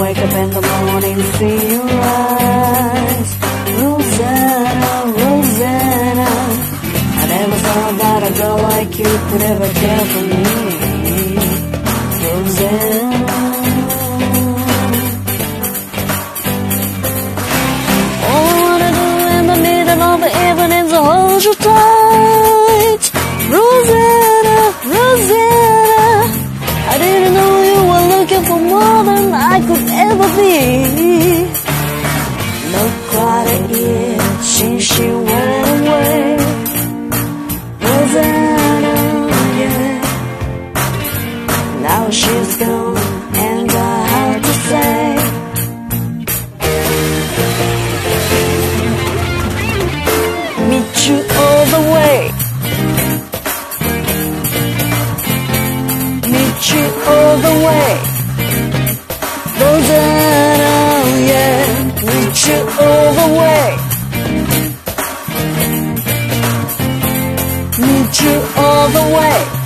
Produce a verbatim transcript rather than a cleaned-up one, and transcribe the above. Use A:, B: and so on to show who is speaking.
A: wake up in the morning, see your eyes. Rosanna, Rosanna, I never thought that a girl like you could ever care for me. Rosanna. All I wanna do in the middle of the evening is hold you tight. Rosanna, Rosanna, I didn't know you were looking for more than I could ever be. Not quite a year since she went away. Rosanna, yeah. Now she's gone and I have to say, meet you all the way. Meet you all the way. Rosanna, yeah. Meet you all the way. Meet you all the way.